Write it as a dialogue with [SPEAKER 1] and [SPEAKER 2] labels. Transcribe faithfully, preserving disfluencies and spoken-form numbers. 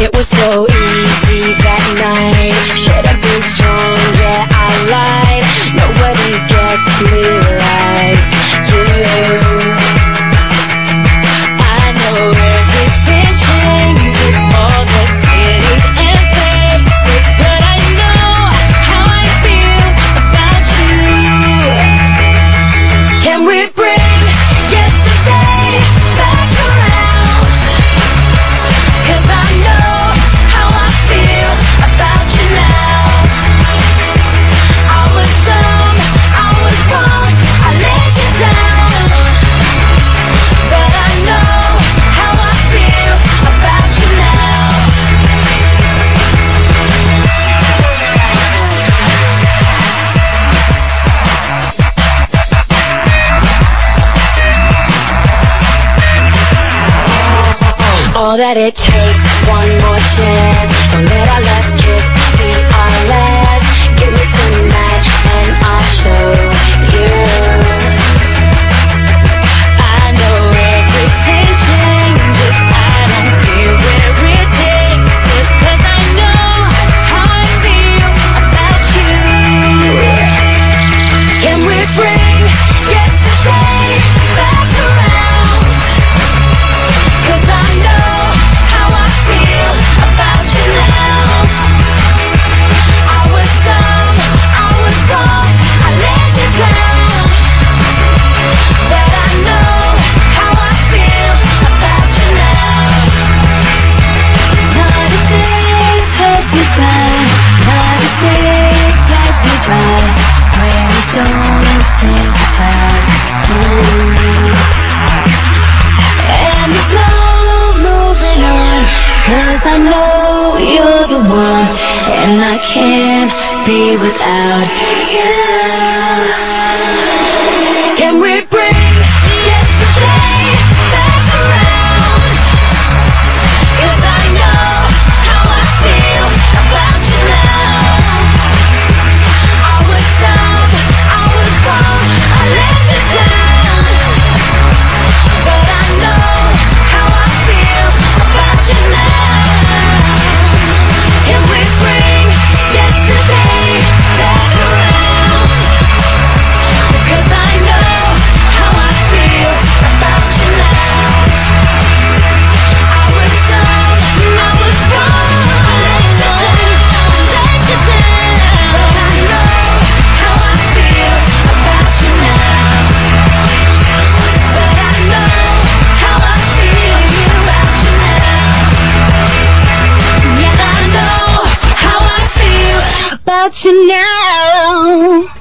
[SPEAKER 1] It was so easy that night. Should have been strong, yeah, I lied. Nobody gets me like you. I know everything changes, all the cities and places, but I know how I feel about you. Can we bring yesterday back around? 'Cause I know how I feel about you now. I was dumb, I was wrong, I let you down, but I know how I feel about you now. All that it takes, one more chance. Don't let our last kiss be our last. Give me tonight and I'll show you. I know everything changes, I don't care where it takes us, 'cause I know how I feel about you. Can we bring yesterday back around? 'Cause I know how I feel about you now. I was dumb, I was wrong, I let you down, but I know how I feel about you now. Not a day passes me by, not a day passes me by, when I don't think about you. And there's no moving on, 'cause I know you're the one, and I can't be without you. Can we bring yesterday back around? 'Cause I know how I feel about you now. I was dumb, I was wrong, I let you down, but I know how I feel about you now. Can we bring yesterday back around? Because I know how I feel about you now. I was dumb, I was wrong, I let you down, let you down, but I know how I feel about you now. But I know how I feel about you now. Yeah, I know how I feel about you now.